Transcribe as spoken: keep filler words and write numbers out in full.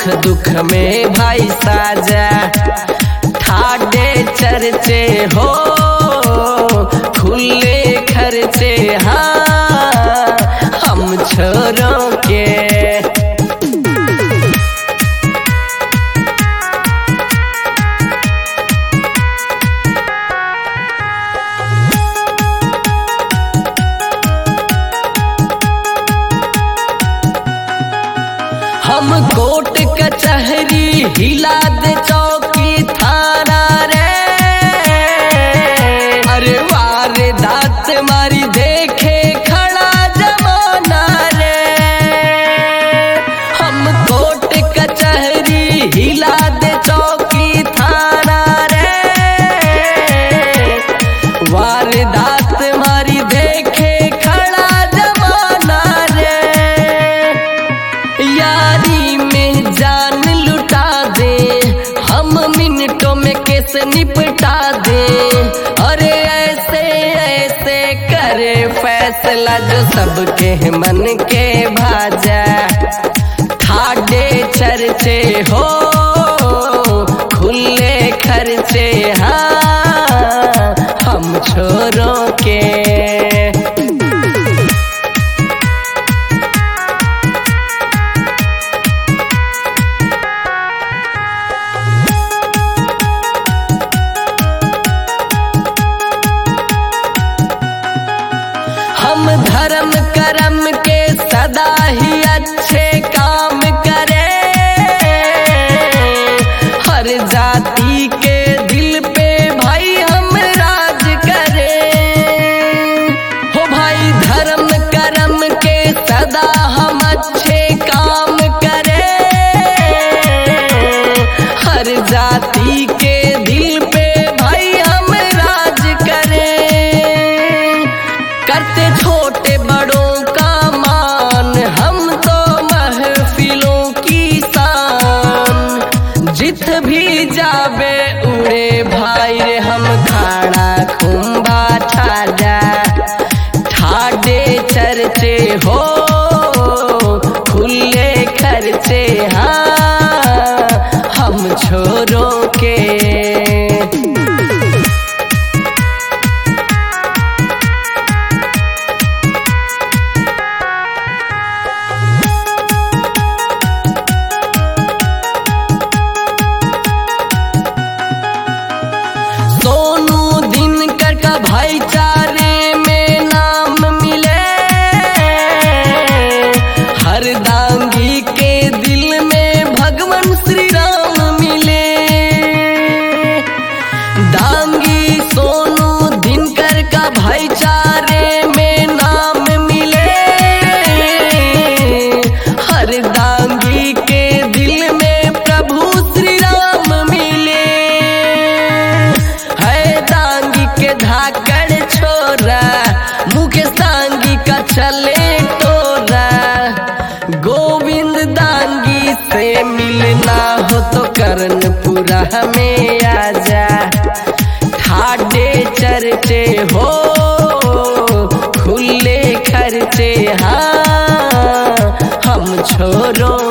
सुख दुख में भाई साजा, ठाडे चर्चे हो खुले खर्चे हाँ हम छोरों के। हम कोर्ट कचहरी हिला दे चौकी थाना रे, अरे वारे दांत मारी देखे खड़ा जमाना रे। हम कोर्ट कचहरी हिला दे चौकी थाना रे, वारे दांत मारी देखे खड़ा जमाना रे। यारी में जान लुटा दे हम मिनटों में केस निपटा दे, अरे ऐसे ऐसे करे फैसला जो सबके मन के भाजा, ठाडे चर्चे हो खुले खर्चे हाँ हम छोरों के। हम धर्म कर्म के सदा ही अच्छे काम करें, हर जाति के दिल पे भाई हम राज करें। हो भाई धर्म कर्म के सदा हम अच्छे काम करें, हर जाति के दिल पे भाई हम राज करें। करते छोटे बड़ों का मान हम तो महफिलों की शान, जित भी जाबे उड़े भाई रे हम खाड़ा खुम्बा ठाजा, ठाडे चर्चे हो खुले खर्चे हाँ हम छोरों के। सोनू दिनकर का भाईचारे में नाम मिले, हर दांगी के दिल में भगवान श्री राम मिले। दांगी सोनू दिनकर का भाईचारे में नाम मिले, हर दांगी के दिल में प्रभु श्री राम मिले। के धाकड़ छोरा मुकेश दांगी का चले टोरा, गोविंद दांगी से मिलना हो तो कर्णपुरा हमें आजा, ठाडे चर्चे हो खुले खर्चे हाँ हम छोरों